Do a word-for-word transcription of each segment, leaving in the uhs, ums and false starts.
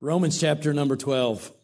Romans chapter number twelve.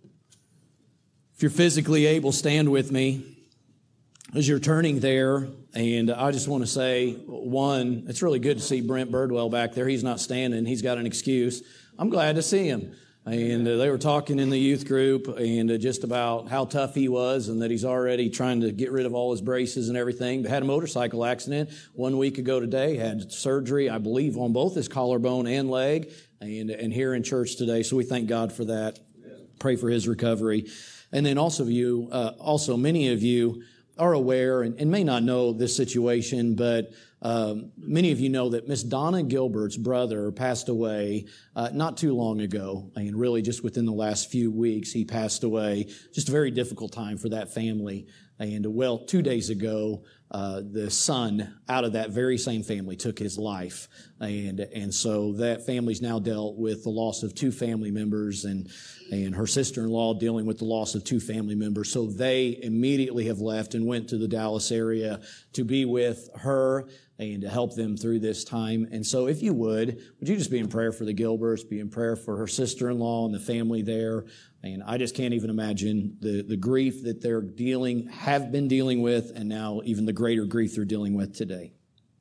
If you're physically able, stand with me as you're turning there. And I just want to say, one, it's really good to see Brent Birdwell back there. He's not standing. He's got an excuse. I'm glad to see him. And uh, they were talking in the youth group and uh, just about how tough he was and that he's already trying to get rid of all his braces and everything. But had a motorcycle accident one week ago today, had surgery, I believe, on both his collarbone and leg, and, and here in church today. So we thank God for that. Pray for his recovery. And then also you, uh, also many of you are aware and, and may not know this situation, but Um, many of you know that Miss Donna Gilbert's brother passed away uh, not too long ago, and really just within the last few weeks he passed away. Just a very difficult time for that family. And well, two days ago, uh, the son out of that very same family took his life, and and so that family's now dealt with the loss of two family members, and and her sister-in-law dealing with the loss of two family members. So they immediately have left and went to the Dallas area to be with her and to help them through this time. And so if you would, would you just be in prayer for the Gilberts, be in prayer for her sister-in-law and the family there. And I just can't even imagine the, the grief that they're dealing, have been dealing with, and now even the greater grief they're dealing with today.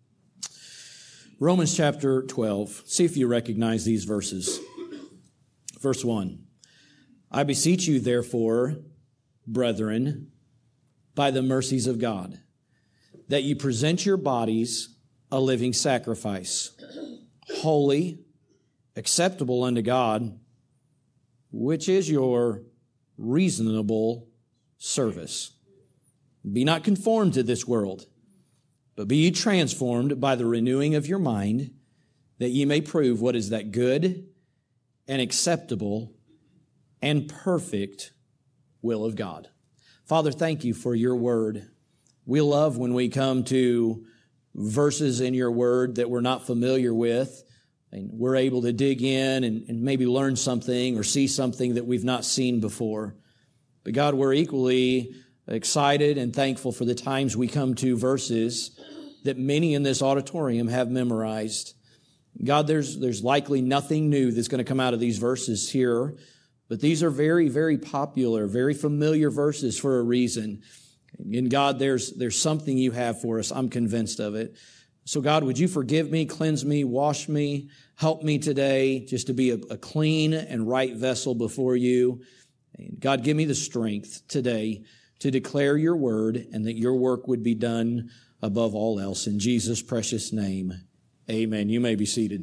Romans chapter twelve. See if you recognize these verses. Verse one. I beseech you, therefore, brethren, by the mercies of God, that you present your bodies a living sacrifice, holy, acceptable unto God, which is your reasonable service. Be not conformed to this world, but be ye transformed by the renewing of your mind, that ye may prove what is that good and acceptable and perfect will of God. Father, thank you for your word. We love when we come to verses in your word that we're not familiar with, and we're able to dig in and, and maybe learn something or see something that we've not seen before. But God, we're equally excited and thankful for the times we come to verses that many in this auditorium have memorized. God, there's, there's likely nothing new that's going to come out of these verses here, but these are very, very popular, very familiar verses for a reason. And God, there's, there's something you have for us. I'm convinced of it. So God, would you forgive me, cleanse me, wash me, help me today just to be a, a clean and right vessel before you. And God, give me the strength today to declare your word and that your work would be done above all else. In Jesus' precious name, amen. You may be seated.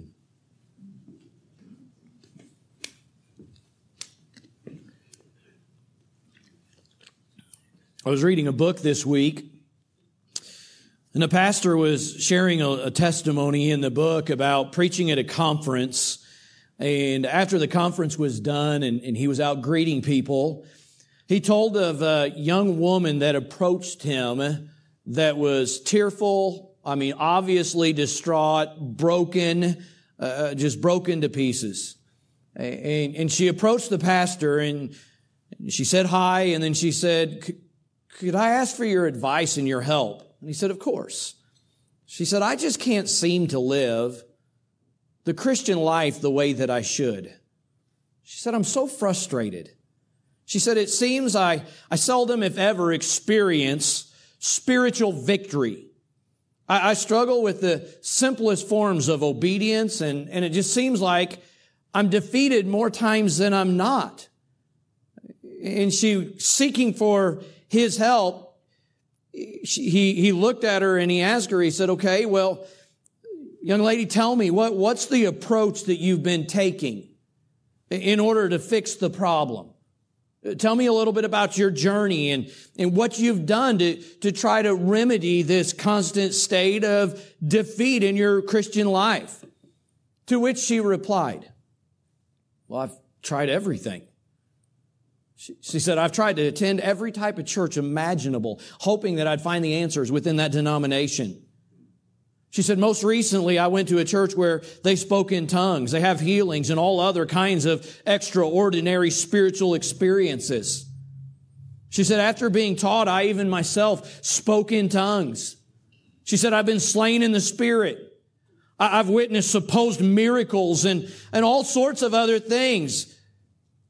I was reading a book this week, and a pastor was sharing a, a testimony in the book about preaching at a conference. And after the conference was done and, and he was out greeting people, he told of a young woman that approached him that was tearful, I mean, obviously distraught, broken, uh, just broken to pieces. And, and she approached the pastor and she said hi, and then she said, could I ask for your advice and your help? And he said, of course. She said, I just can't seem to live the Christian life the way that I should. She said, I'm so frustrated. She said, it seems I, I seldom, if ever, experience spiritual victory. I, I struggle with the simplest forms of obedience, and, and it just seems like I'm defeated more times than I'm not. And she, seeking for his help, she, he, he looked at her and he asked her, he said, okay, well, young lady, tell me, what, what's the approach that you've been taking in order to fix the problem? Tell me a little bit about your journey and, and what you've done to, to try to remedy this constant state of defeat in your Christian life. To which she replied, well, I've tried everything. She said, I've tried to attend every type of church imaginable, hoping that I'd find the answers within that denomination. She said, most recently, I went to a church where they spoke in tongues. They have healings and all other kinds of extraordinary spiritual experiences. She said, after being taught, I even myself spoke in tongues. She said, I've been slain in the Spirit. I've witnessed supposed miracles and, and all sorts of other things.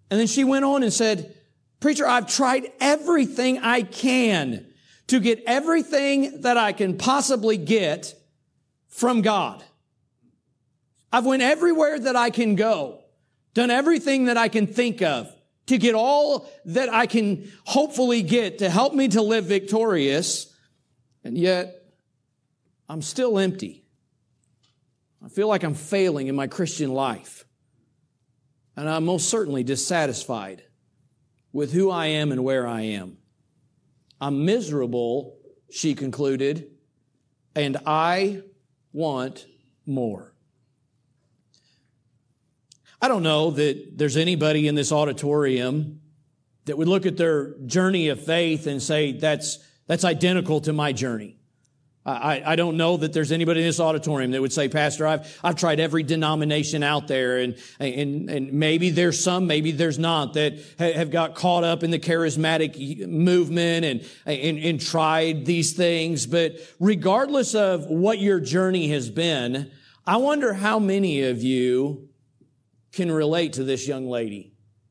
And then she went on and said, "Preacher, I've tried everything I can to get everything that I can possibly get from God. I've went everywhere that I can go, done everything that I can think of to get all that I can hopefully get to help me to live victorious. And yet I'm still empty. I feel like I'm failing in my Christian life. And I'm most certainly dissatisfied with who I am and where I am. I'm miserable," she concluded, "and I want more." I don't know that there's anybody in this auditorium that would look at their journey of faith and say, that's, that's identical to my journey. I, I don't know that there's anybody in this auditorium that would say, "Pastor, I've, I've tried every denomination out there," and, and, and maybe there's some, maybe there's not, that have got caught up in the charismatic movement and, and, and tried these things. But regardless of what your journey has been, I wonder how many of you can relate to this young lady.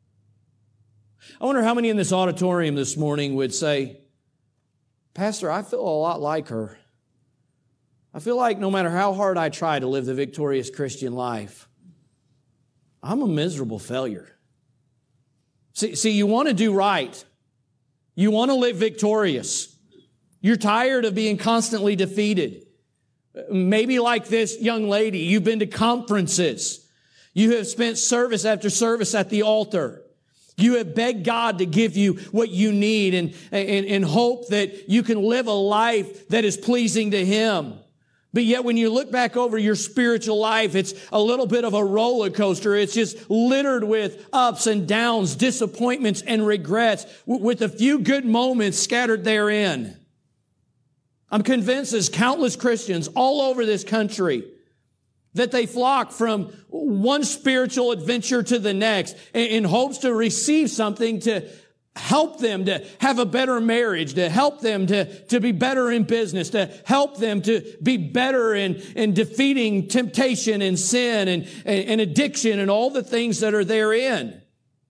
I wonder how many in this auditorium this morning would say, "Pastor, I feel a lot like her. I feel like no matter how hard I try to live the victorious Christian life, I'm a miserable failure." See, see, you want to do right. You want to live victorious. You're tired of being constantly defeated. Maybe like this young lady, you've been to conferences. You have spent service after service at the altar. You have begged God to give you what you need and, and, and hope that you can live a life that is pleasing to Him. But yet when you look back over your spiritual life, it's a little bit of a roller coaster. It's just littered with ups and downs, disappointments and regrets, with a few good moments scattered therein. I'm convinced there's countless Christians all over this country that they flock from one spiritual adventure to the next in hopes to receive something to help them to have a better marriage, to help them to, to be better in business, to help them to be better in, in defeating temptation and sin and, and, and addiction and all the things that are therein.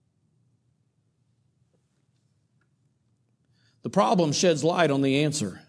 The problem sheds light on the answer.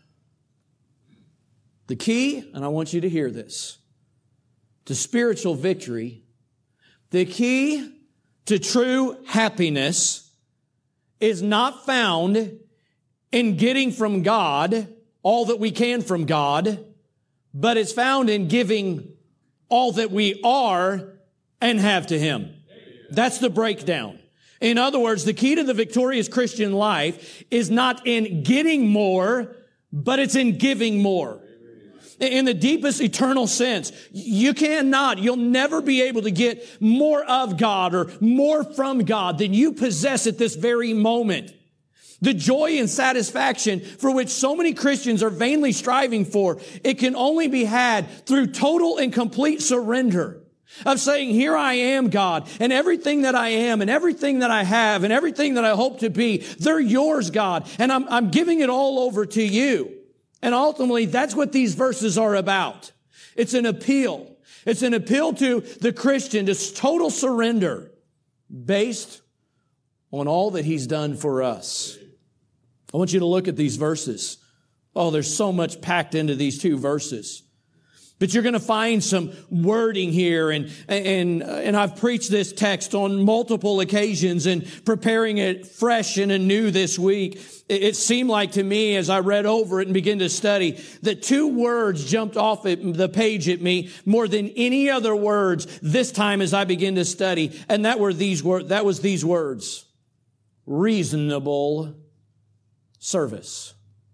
The key, and I want you to hear this, to spiritual victory, the key to true happiness is not found in getting from God all that we can from God, but it's found in giving all that we are and have to Him. That's the breakdown. In other words, the key to the victorious Christian life is not in getting more, but it's in giving more. In the deepest eternal sense, you cannot, you'll never be able to get more of God or more from God than you possess at this very moment. The joy and satisfaction for which so many Christians are vainly striving for, it can only be had through total and complete surrender. Of saying, "Here I am, God, and everything that I am and everything that I have and everything that I hope to be, they're yours, God, and I'm, I'm giving it all over to you." And ultimately, that's what these verses are about. It's an appeal. It's an appeal to the Christian to total surrender based on all that He's done for us. I want you to look at these verses. Oh, there's so much packed into these two verses. But you're going to find some wording here, and, and, and I've preached this text on multiple occasions and preparing it fresh and anew this week. It, it seemed like to me as I read over it and began to study that two words jumped off at the page at me more than any other words this time as I began to study. And that were these words, that was these words: reasonable service.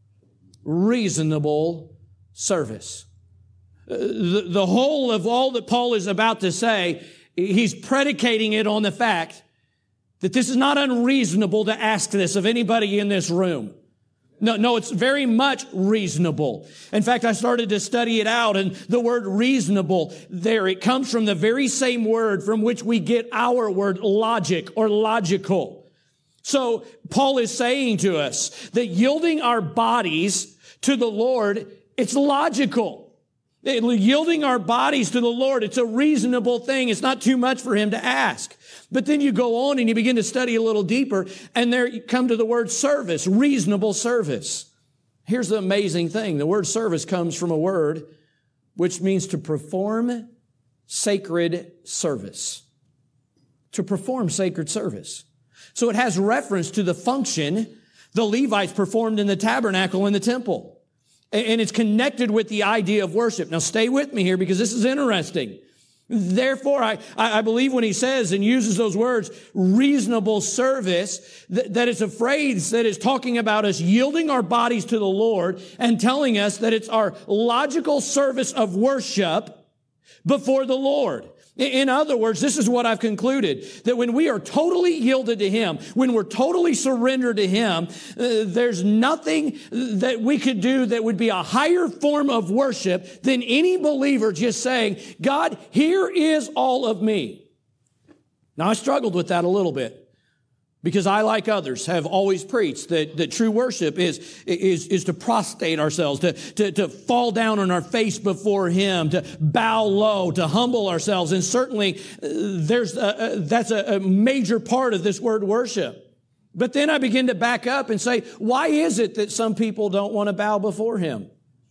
Reasonable service. The, the whole of all that Paul is about to say, he's predicating it on the fact that this is not unreasonable to ask this of anybody in this room. No, no, it's very much reasonable. In fact, I started to study it out, and the word reasonable there, it comes from the very same word from which we get our word logic or logical. So Paul is saying to us that yielding our bodies to the Lord, it's logical. Yielding our bodies to the Lord, it's a reasonable thing. It's not too much for him to ask. But then you go on and you begin to study a little deeper, and there you come to the word service, reasonable service. Here's the amazing thing. The word service comes from a word which means to perform sacred service. To perform sacred service. So it has reference to the function the Levites performed in the tabernacle in the temple. And it's connected with the idea of worship. Now stay with me here because this is interesting. Therefore, I, I believe when he says and uses those words, reasonable service, that, that it's a phrase that is talking about us yielding our bodies to the Lord and telling us that it's our logical service of worship before the Lord. In other words, this is what I've concluded, that when we are totally yielded to Him, when we're totally surrendered to Him, uh, there's nothing that we could do that would be a higher form of worship than any believer just saying, God, here is all of me. Now, I struggled with that a little bit. Because I, like others, have always preached that, that true worship is, is, is to prostrate ourselves, to, to, to fall down on our face before Him, to bow low, to humble ourselves. And certainly, uh, there's a, a, that's a, a major part of this word worship. But then I begin to back up and say, why is it that some people don't want to bow before Him?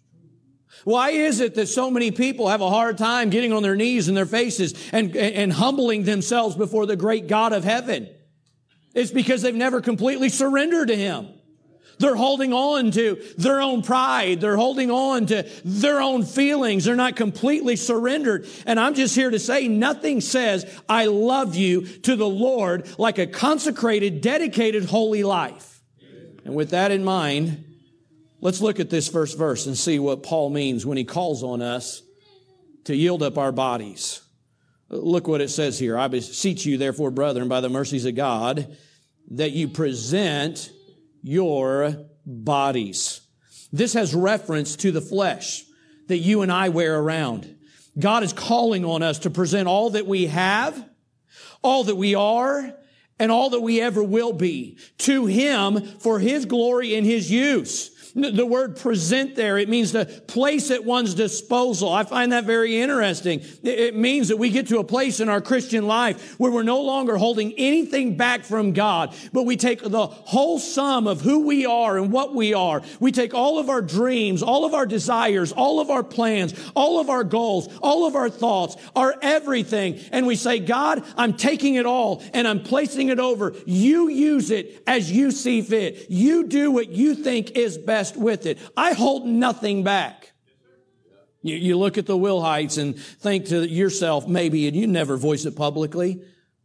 Why is it that so many people have a hard time getting on their knees and their faces and, and humbling themselves before the great God of heaven? It's because they've never completely surrendered to Him. They're holding on to their own pride. They're holding on to their own feelings. They're not completely surrendered. And I'm just here to say nothing says, I love you to the Lord like a consecrated, dedicated, holy life. And with that in mind, let's look at this first verse and see what Paul means when he calls on us to yield up our bodies. Look what it says here. I beseech you, therefore, brethren, by the mercies of God, that you present your bodies. This has reference to the flesh that you and I wear around. God is calling on us to present all that we have, all that we are, and all that we ever will be to Him for His glory and His use. The word present there, it means to place at one's disposal. I find that very interesting. It means that we get to a place in our Christian life where we're no longer holding anything back from God, but we take the whole sum of who we are and what we are. We take all of our dreams, all of our desires, all of our plans, all of our goals, all of our thoughts, our everything, and we say, God, I'm taking it all and I'm placing it over. You use it as you see fit. You do what you think is best with it. I hold nothing back. You, you look at the Wilhites and think to yourself, maybe, and you never voice it publicly.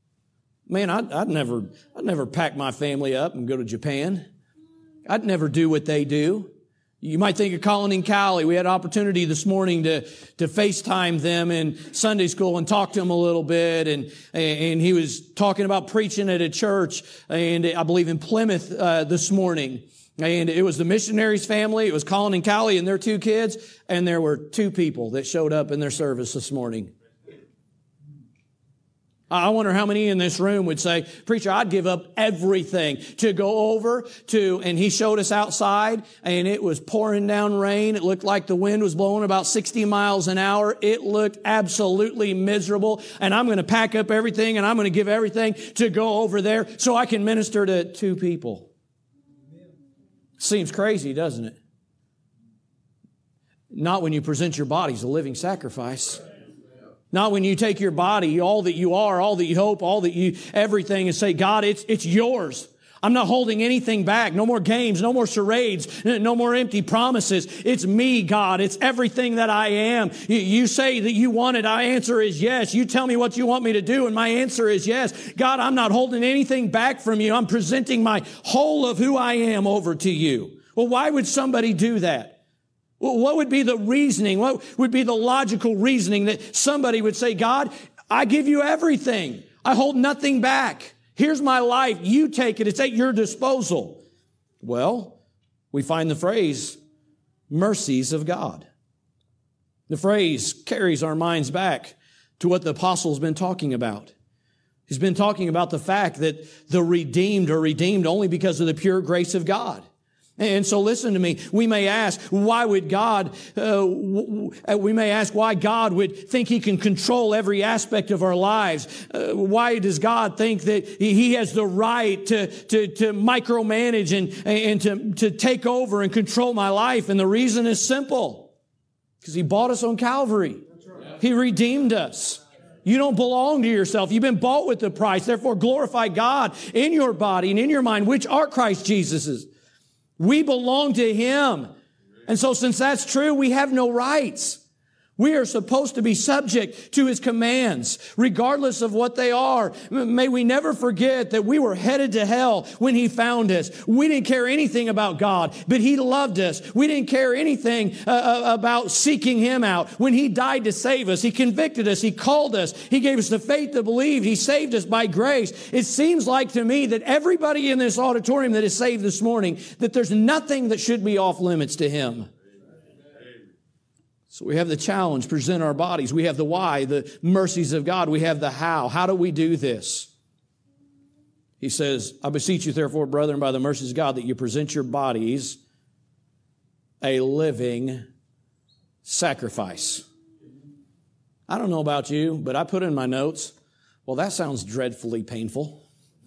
Man, I'd, I'd never, I'd never pack my family up and go to Japan. I'd never do what they do. You might think of Colin and Callie. We had an opportunity this morning to, to FaceTime them in Sunday school and talk to them a little bit. And, and he was talking about preaching at a church, and I believe in Plymouth, uh, this morning. And it was the missionaries' family. It was Colin and Callie and their two kids. And there were two people that showed up in their service this morning. I wonder how many in this room would say, preacher, I'd give up everything to go over to, and he showed us outside and it was pouring down rain. It looked like the wind was blowing about sixty miles an hour. It looked absolutely miserable. And I'm going to pack up everything and I'm going to give everything to go over there so I can minister to two people. Seems crazy, doesn't it? Not when you present your body as a living sacrifice. Not when you take your body, all that you are, all that you hope, all that you, everything, and say, God, it's, it's yours. I'm not holding anything back. No more games, no more charades, no more empty promises. It's me, God. It's everything that I am. You, you say that you want it. My answer is yes. You tell me what you want me to do, and my answer is yes. God, I'm not holding anything back from you. I'm presenting my whole of who I am over to you. Well, why would somebody do that? Well, what would be the reasoning? What would be the logical reasoning that somebody would say, God, I give you everything. I hold nothing back. Here's my life. You take it. It's at your disposal. Well, we find the phrase, mercies of God. The phrase carries our minds back to what the apostle's been talking about. He's been talking about the fact that the redeemed are redeemed only because of the pure grace of God. And so listen to me. We may ask, why would God, uh, we may ask why God would think He can control every aspect of our lives. Uh, why does God think that He has the right to, to, to micromanage and, and to, to take over and control my life? And the reason is simple. Because He bought us on Calvary. He redeemed us. You don't belong to yourself. You've been bought with the price. Therefore, glorify God in your body and in your mind, which are Christ Jesus's. We belong to Him. And so since that's true, we have no rights. We are supposed to be subject to His commands, regardless of what they are. May we never forget that we were headed to hell when He found us. We didn't care anything about God, but He loved us. We didn't care anything uh, about seeking Him out. When He died to save us, He convicted us, He called us, He gave us the faith to believe, He saved us by grace. It seems like to me that everybody in this auditorium that is saved this morning, that there's nothing that should be off limits to Him. So we have the challenge, present our bodies. We have the why, the mercies of God. We have the how. How do we do this? He says, I beseech you, therefore, brethren, by the mercies of God, that you present your bodies a living sacrifice. I don't know about you, but I put in my notes, well, that sounds dreadfully painful.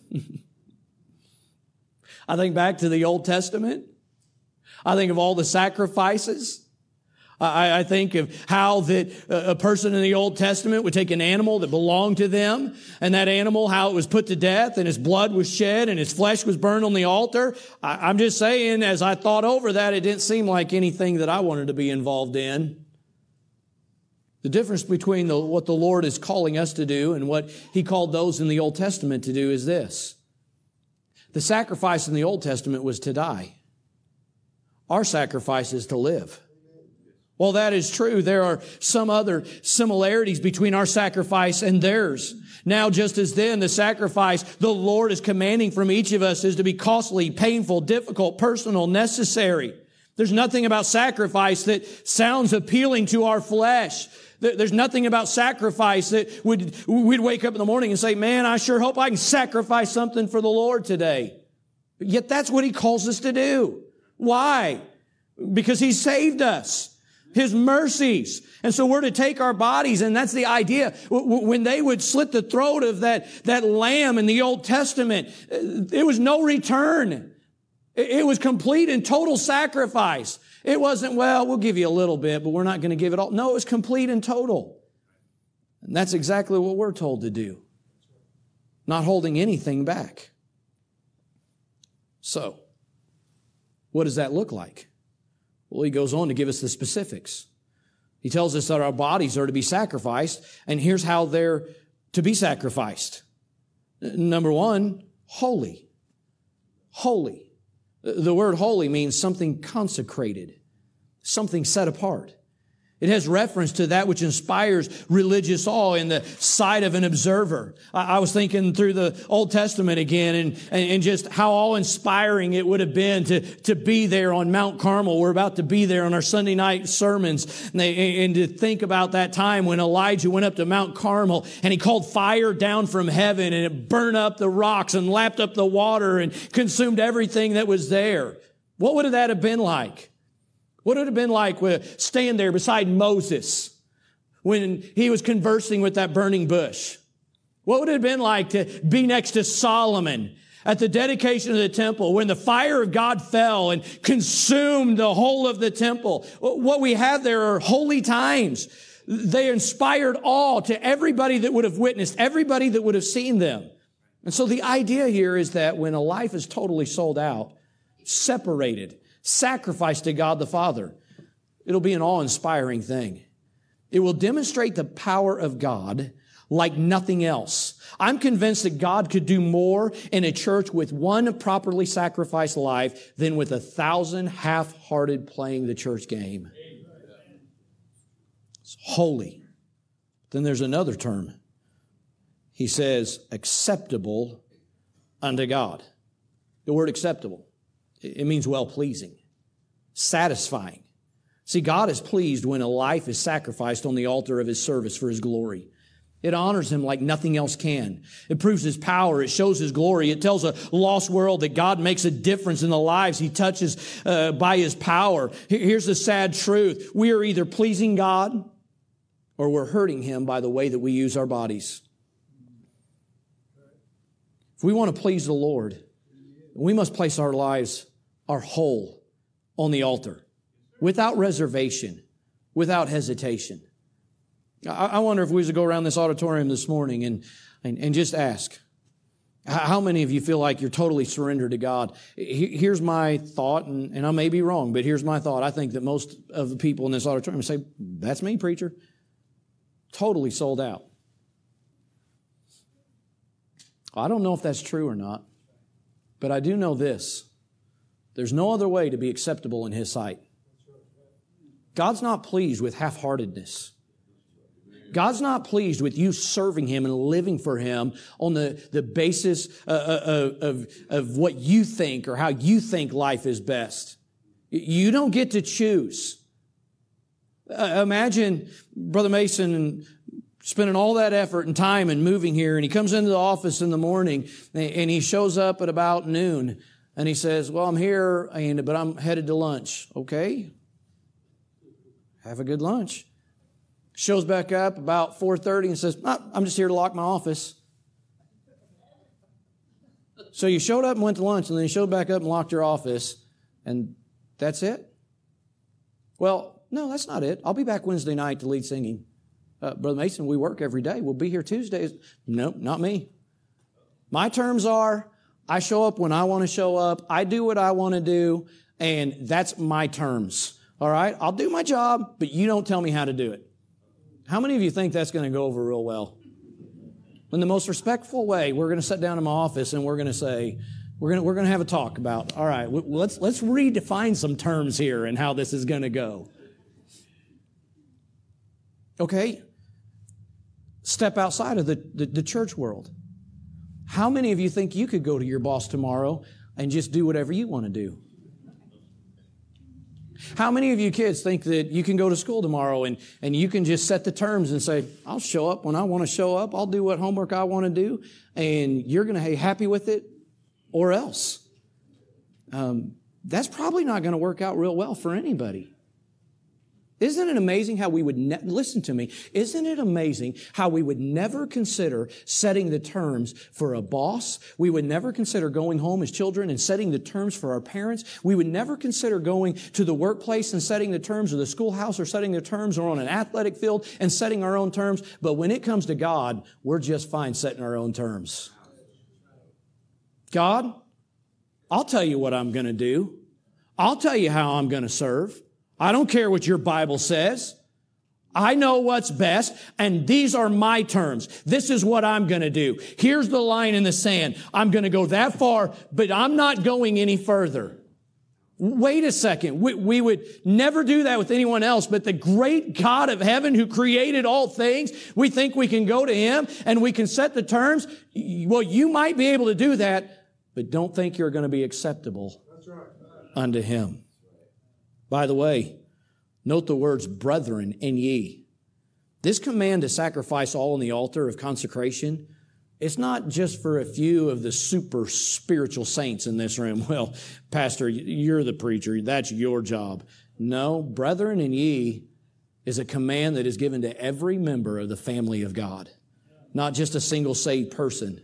I think back to the Old Testament. I think of all the sacrifices. I, I think of how that a person in the Old Testament would take an animal that belonged to them, and that animal, how it was put to death, and its blood was shed, and its flesh was burned on the altar. I, I'm just saying, as I thought over that, it didn't seem like anything that I wanted to be involved in. The difference between the, what the Lord is calling us to do and what He called those in the Old Testament to do is this. The sacrifice in the Old Testament was to die. Our sacrifice is to live. Well, that is true. There are some other similarities between our sacrifice and theirs. Now, just as then, the sacrifice the Lord is commanding from each of us is to be costly, painful, difficult, personal, necessary. There's nothing about sacrifice that sounds appealing to our flesh. There's nothing about sacrifice that would, we'd wake up in the morning and say, man, I sure hope I can sacrifice something for the Lord today. But yet that's what He calls us to do. Why? Because He saved us. His mercies. And so we're to take our bodies, and that's the idea. When they would slit the throat of that, that lamb in the Old Testament, it was no return. It was complete and total sacrifice. It wasn't, well, we'll give you a little bit, but we're not going to give it all. No, it was complete and total. And that's exactly what we're told to do. Not holding anything back. So, what does that look like? Well, He goes on to give us the specifics. He tells us that our bodies are to be sacrificed, and here's how they're to be sacrificed. Number one, holy. Holy. The word holy means something consecrated, something set apart. It has reference to that which inspires religious awe in the sight of an observer. I, I was thinking through the Old Testament again and, and, and just how awe-inspiring it would have been to, to be there on Mount Carmel. We're about to be there on our Sunday night sermons. And, they, and to think about that time when Elijah went up to Mount Carmel and he called fire down from heaven and it burned up the rocks and lapped up the water and consumed everything that was there. What would that have been like? What would it have been like to stand there beside Moses when he was conversing with that burning bush? What would it have been like to be next to Solomon at the dedication of the temple when the fire of God fell and consumed the whole of the temple? What we have there are holy times. They inspired awe to everybody that would have witnessed, everybody that would have seen them. And so the idea here is that when a life is totally sold out, separated, sacrifice to God the Father, it'll be an awe-inspiring thing. It will demonstrate the power of God like nothing else. I'm convinced that God could do more in a church with one properly sacrificed life than with a thousand half-hearted playing the church game. It's holy. Then there's another term. He says, acceptable unto God. The word acceptable. It means well-pleasing, satisfying. See, God is pleased when a life is sacrificed on the altar of His service for His glory. It honors Him like nothing else can. It proves His power. It shows His glory. It tells a lost world that God makes a difference in the lives He touches uh, by His power. Here's the sad truth. We are either pleasing God or we're hurting Him by the way that we use our bodies. If we want to please the Lord, we must place our lives, our whole, on the altar, without reservation, without hesitation. I wonder if we was to go around this auditorium this morning and, and, and just ask, how many of you feel like you're totally surrendered to God? Here's my thought, and, and I may be wrong, but here's my thought. I think that most of the people in this auditorium say, that's me, preacher. Totally sold out. I don't know if that's true or not, but I do know this. There's no other way to be acceptable in His sight. God's not pleased with half-heartedness. God's not pleased with you serving Him and living for Him on the, the basis of, of, of what you think or how you think life is best. You don't get to choose. Uh, imagine Brother Mason spending all that effort and time and moving here, and he comes into the office in the morning, and he shows up at about noon, and he says, well, I'm here, and but I'm headed to lunch. Okay. Have a good lunch. Shows back up about four thirty and says, oh, I'm just here to lock my office. So you showed up and went to lunch, and then you showed back up and locked your office, and that's it? Well, no, that's not it. I'll be back Wednesday night to lead singing. Uh, Brother Mason, we work every day. We'll be here Tuesdays. Nope, not me. My terms are, I show up when I want to show up. I do what I want to do, and that's my terms. All right? I'll do my job, but you don't tell me how to do it. How many of you think that's going to go over real well? In the most respectful way, we're going to sit down in my office and we're going to say, we're going to, we're going to have a talk about, all right, let's, let's redefine some terms here and how this is going to go. Okay? Step outside of the, the, the church world. How many of you think you could go to your boss tomorrow and just do whatever you want to do? How many of you kids think that you can go to school tomorrow and, and you can just set the terms and say, I'll show up when I want to show up. I'll do what homework I want to do. And you're going to be happy with it or else. Um, that's probably not going to work out real well for anybody. Isn't it amazing how we would, ne- listen to me, isn't it amazing how we would never consider setting the terms for a boss? We would never consider going home as children and setting the terms for our parents. We would never consider going to the workplace and setting the terms, or the schoolhouse, or setting the terms, or on an athletic field and setting our own terms. But when it comes to God, we're just fine setting our own terms. God, I'll tell you what I'm going to do. I'll tell you how I'm going to serve. I don't care what your Bible says. I know what's best, and these are my terms. This is what I'm going to do. Here's the line in the sand. I'm going to go that far, but I'm not going any further. Wait a second. We, we would never do that with anyone else, but the great God of heaven who created all things, we think we can go to Him and we can set the terms. Well, you might be able to do that, but don't think you're going to be acceptable unto Him. By the way, note the words brethren and ye. This command to sacrifice all on the altar of consecration, it's not just for a few of the super spiritual saints in this room. Well, Pastor, you're the preacher. That's your job. No, brethren and ye is a command that is given to every member of the family of God, not just a single saved person.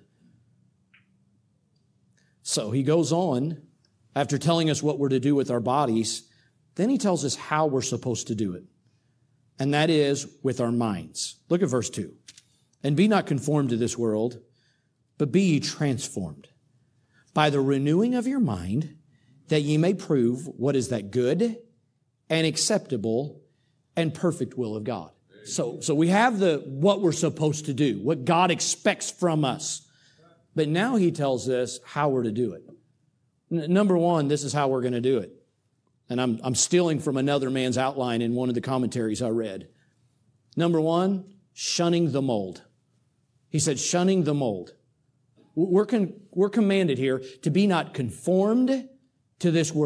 So he goes on, after telling us what we're to do with our bodies, then he tells us how we're supposed to do it. And that is with our minds. Look at verse two. And be not conformed to this world, but be ye transformed by the renewing of your mind, that ye may prove what is that good and acceptable and perfect will of God. So, so we have the what we're supposed to do, what God expects from us. But now he tells us how we're to do it. N- number one, this is how we're going to do it. And I'm, I'm stealing from another man's outline in one of the commentaries I read. Number one, shunning the mold. He said, shunning the mold. We're, con, we're commanded here to be not conformed to this world.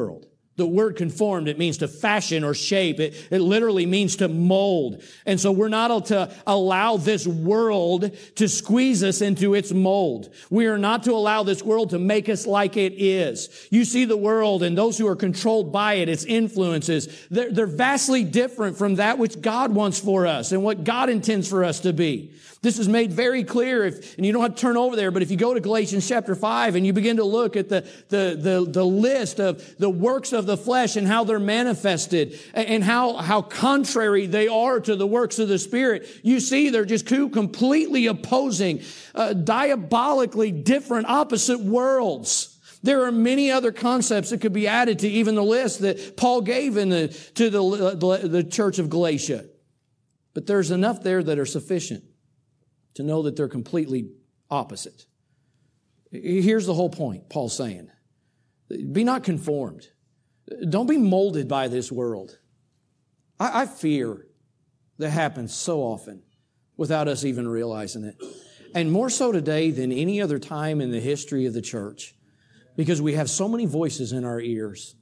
The word conformed, it means to fashion or shape. It, it literally means to mold. And so we're not to allow this world to squeeze us into its mold. We are not to allow this world to make us like it is. You see the world and those who are controlled by it, its influences, they're, they're vastly different from that which God wants for us and what God intends for us to be. This is made very clear, if, and you don't have to turn over there, but if you go to Galatians chapter five and you begin to look at the, the, the, the list of the works of the flesh and how they're manifested and how, how contrary they are to the works of the Spirit, you see they're just two completely opposing, uh, diabolically different, opposite worlds. There are many other concepts that could be added to even the list that Paul gave in the, to the, the, the church of Galatia. But there's enough there that are sufficient to know that they're completely opposite. Here's the whole point, Paul's saying. Be not conformed. Don't be molded by this world. I, I fear that happens so often without us even realizing it. And more so today than any other time in the history of the church, because we have so many voices in our ears.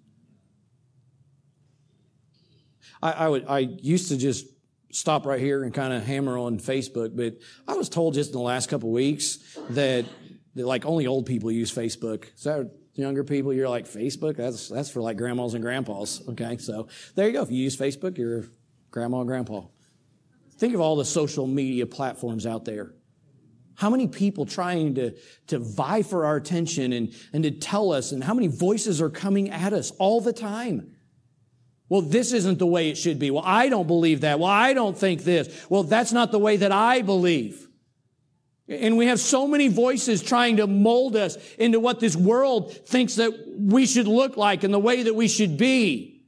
I, I would, I used to just stop right here and kind of hammer on Facebook, but I was told just in the last couple of weeks that, that like only old people use Facebook. So younger people, you're like, Facebook? That's that's for like grandmas and grandpas. Okay, so there you go. If you use Facebook, you're grandma and grandpa. Think of all the social media platforms out there. How many people trying to, to vie for our attention and, and to tell us, and how many voices are coming at us all the time? Well, this isn't the way it should be. Well, I don't believe that. Well, I don't think this. Well, that's not the way that I believe. And we have so many voices trying to mold us into what this world thinks that we should look like and the way that we should be.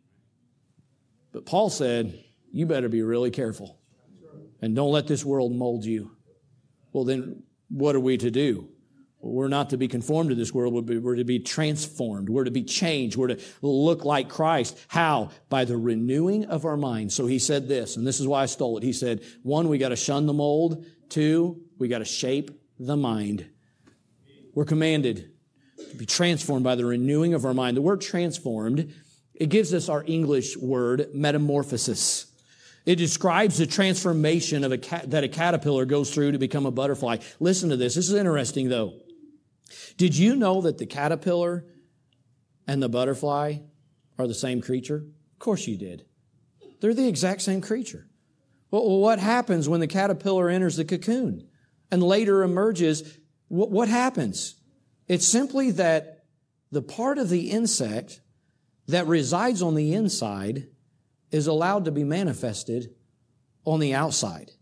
But Paul said, you better be really careful and don't let this world mold you. Well, then what are we to do? We're not to be conformed to this world. We're to be transformed. We're to be changed. We're to look like Christ. How? By the renewing of our minds. So he said this, and this is why I stole it. He said, one, we got to shun the mold. Two, we got to shape the mind. We're commanded to be transformed by the renewing of our mind. The word transformed, it gives us our English word metamorphosis. It describes the transformation of a cat, that a caterpillar goes through to become a butterfly. Listen to this. This is interesting, though. Did you know that the caterpillar and the butterfly are the same creature? Of course you did. They're the exact same creature. Well, what happens when the caterpillar enters the cocoon and later emerges? What happens? It's simply that the part of the insect that resides on the inside is allowed to be manifested on the outside.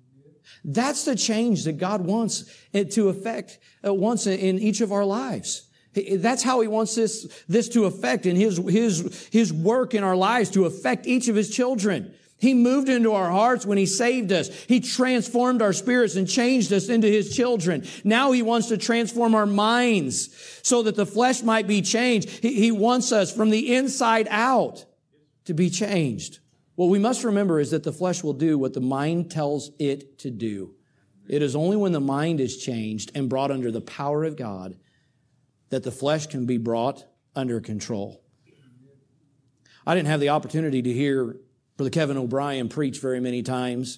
That's the change that God wants it to affect uh, once in each of our lives. That's how He wants this, this to affect in His, His, His work in our lives to affect each of His children. He moved into our hearts when He saved us. He transformed our spirits and changed us into His children. Now He wants to transform our minds so that the flesh might be changed. He, he wants us from the inside out to be changed. What we must remember is that the flesh will do what the mind tells it to do. It is only when the mind is changed and brought under the power of God that the flesh can be brought under control. I didn't have the opportunity to hear Brother Kevin O'Brien preach very many times.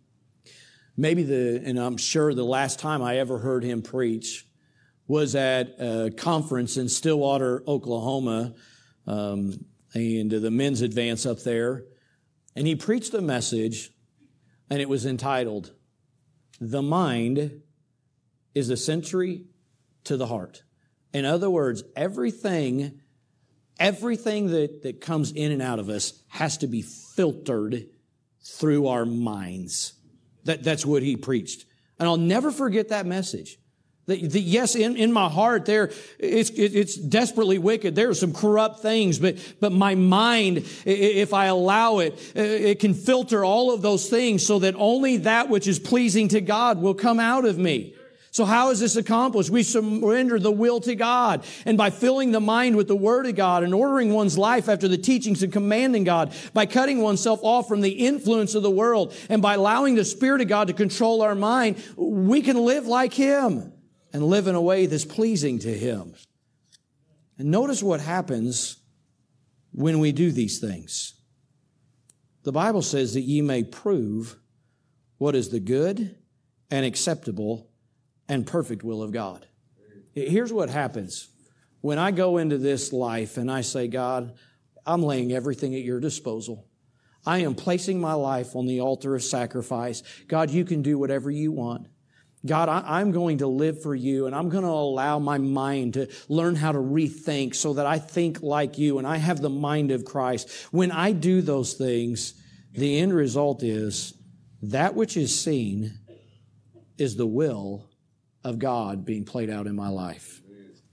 Maybe the, and I'm sure the last time I ever heard him preach was at a conference in Stillwater, Oklahoma, um, and the men's advance up there. And he preached a message, and it was entitled, "The Mind is the Sentry to the Heart." In other words, everything, everything that, that comes in and out of us has to be filtered through our minds. That, that's what he preached. And I'll never forget that message. The, the, yes, in, in my heart there, it's, it, it's desperately wicked. There are some corrupt things, but, but my mind, if I allow it, it can filter all of those things so that only that which is pleasing to God will come out of me. So how is this accomplished? We surrender the will to God. And by filling the mind with the Word of God and ordering one's life after the teachings and commanding God, by cutting oneself off from the influence of the world, and by allowing the Spirit of God to control our mind, we can live like Him and live in a way that's pleasing to Him. And notice what happens when we do these things. The Bible says that ye may prove what is the good and acceptable and perfect will of God. Here's what happens. When I go into this life and I say, God, I'm laying everything at your disposal. I am placing my life on the altar of sacrifice. God, you can do whatever you want. God, I, I'm going to live for you, and I'm going to allow my mind to learn how to rethink so that I think like you and I have the mind of Christ. When I do those things, the end result is that which is seen is the will of God being played out in my life.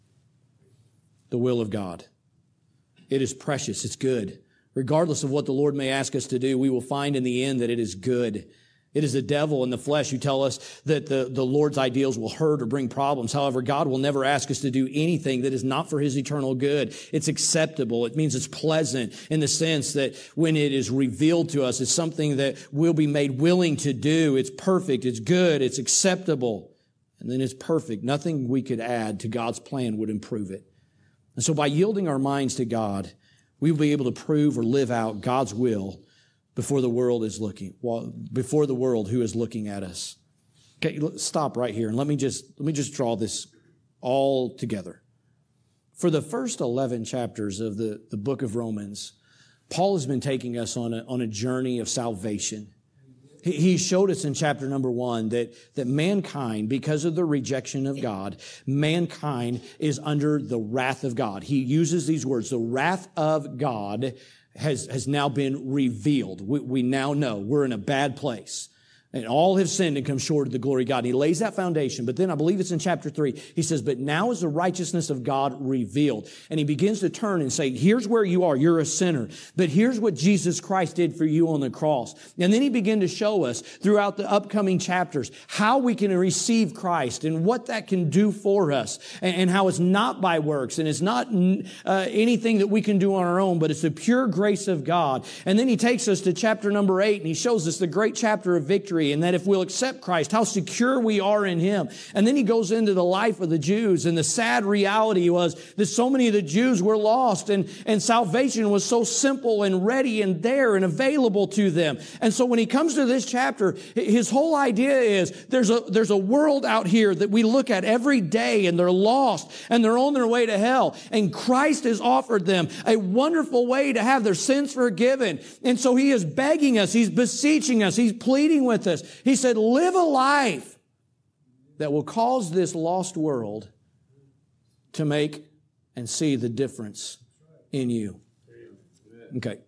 The will of God. It is precious. It's good. Regardless of what the Lord may ask us to do, we will find in the end that it is good. It is the devil and the flesh who tell us that the, the Lord's ideals will hurt or bring problems. However, God will never ask us to do anything that is not for His eternal good. It's acceptable. It means it's pleasant in the sense that when it is revealed to us, it's something that we'll be made willing to do. It's perfect. It's good. It's acceptable. And then it's perfect. Nothing we could add to God's plan would improve it. And so by yielding our minds to God, we will be able to prove or live out God's will before the world is looking, well, before the world who is looking at us. Okay, stop right here and let me just, let me just draw this all together. For the first eleven chapters of the, the book of Romans, Paul has been taking us on a, on a journey of salvation. He, he showed us in chapter number one that, that mankind, because of the rejection of God, mankind is under the wrath of God. He uses these words, the wrath of God has, has now been revealed. We, we now know we're in a bad place. And all have sinned and come short of the glory of God. And he lays that foundation. But then I believe it's in chapter three. He says, but now is the righteousness of God revealed. And he begins to turn and say, here's where you are. You're a sinner. But here's what Jesus Christ did for you on the cross. And then he began to show us throughout the upcoming chapters how we can receive Christ and what that can do for us. And, and how it's not by works. And it's not uh, anything that we can do on our own, but it's the pure grace of God. And then he takes us to chapter number eight and he shows us the great chapter of victory. And that if we'll accept Christ, how secure we are in Him. And then he goes into the life of the Jews. And the sad reality was that so many of the Jews were lost. And, and salvation was so simple and ready and there and available to them. And so when he comes to this chapter, his whole idea is there's a, there's a world out here that we look at every day and they're lost and they're on their way to hell. And Christ has offered them a wonderful way to have their sins forgiven. And so he is begging us. He's beseeching us. He's pleading with us. He said, live a life that will cause this lost world to make and see the difference in you. Okay.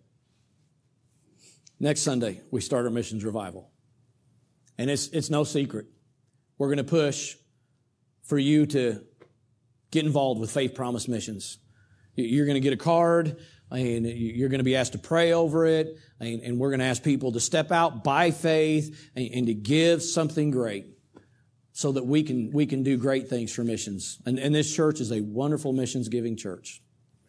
Next Sunday, we start our missions revival. And it's, it's no secret. We're going to push for you to get involved with Faith Promise Missions. You're going to get a card. And you're going to be asked to pray over it. And we're going to ask people to step out by faith and to give something great so that we can, we can do great things for missions. And, and this church is a wonderful missions giving church.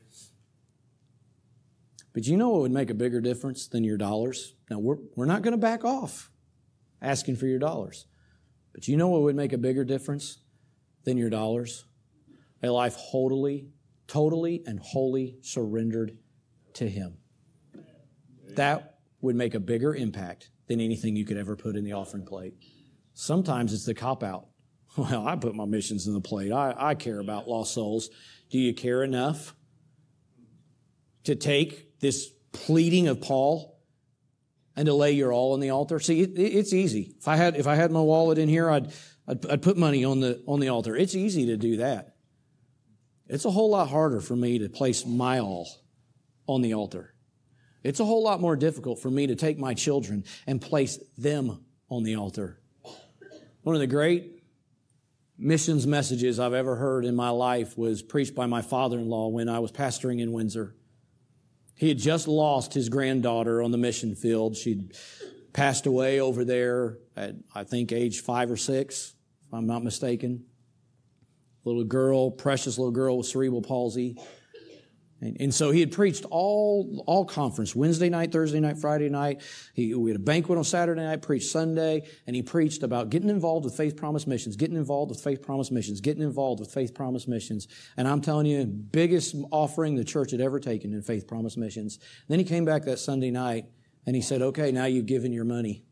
But you know what would make a bigger difference than your dollars? Now, we're, we're not going to back off asking for your dollars. But you know what would make a bigger difference than your dollars? A life wholly, totally and wholly surrendered to Him. That would make a bigger impact than anything you could ever put in the offering plate. Sometimes it's the cop-out. Well, I put my missions in the plate. I, I care about lost souls. Do you care enough to take this pleading of Paul and to lay your all on the altar? See, it, it's easy. If I had if I had my wallet in here, I'd, I'd I'd put money on the on the altar. It's easy to do that. It's a whole lot harder for me to place my all on the altar. It's a whole lot more difficult for me to take my children and place them on the altar. One of the great missions messages I've ever heard in my life was preached by my father-in-law when I was pastoring in Windsor. He had just lost his granddaughter on the mission field. She'd passed away over there at, I think, age five or six, if I'm not mistaken. Little girl, precious little girl with cerebral palsy. And, and so he had preached all, all conference, Wednesday night, Thursday night, Friday night. He, we had a banquet on Saturday night, preached Sunday, and he preached about getting involved with Faith Promise Missions, getting involved with Faith Promise Missions, getting involved with Faith Promise Missions. And I'm telling you, biggest offering the church had ever taken in Faith Promise Missions. Then he came back that Sunday night and he said, okay, now you've given your money.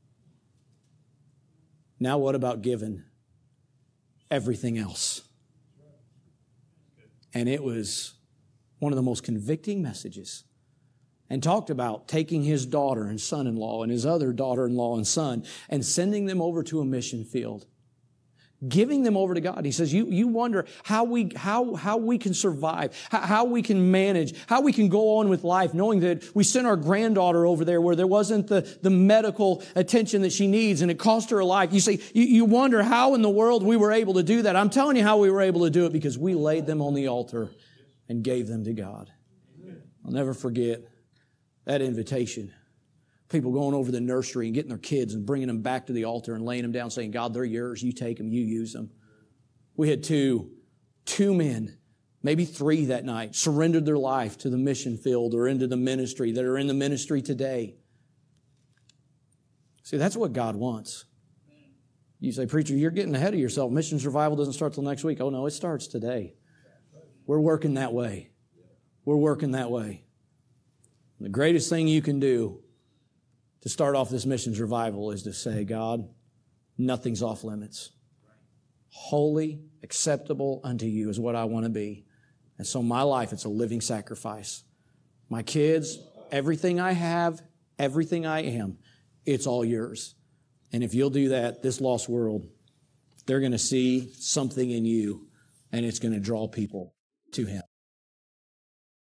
Now what about giving everything else? And it was one of the most convicting messages, and talked about taking his daughter and son-in-law and his other daughter-in-law and son and sending them over to a mission field, giving them over to God. He says, you, you wonder how we, how, how we can survive, how, how we can manage, how we can go on with life, knowing that we sent our granddaughter over there where there wasn't the, the medical attention that she needs, and it cost her a life. You see, you, you wonder how in the world we were able to do that. I'm telling you how we were able to do it, because we laid them on the altar and gave them to God. I'll never forget that invitation. People going over the nursery and getting their kids and bringing them back to the altar and laying them down saying, God, they're yours. You take them. You use them. We had two, two men, maybe three that night, surrendered their life to the mission field or into the ministry that are in the ministry today. See, that's what God wants. You say, preacher, you're getting ahead of yourself. Missions revival doesn't start till next week. Oh, no, it starts today. We're working that way. We're working that way. The greatest thing you can do to start off this missions revival is to say, God, nothing's off limits. Holy, acceptable unto you is what I want to be. And so my life, it's a living sacrifice. My kids, everything I have, everything I am, it's all yours. And if you'll do that, this lost world, they're going to see something in you, and it's going to draw people to Him.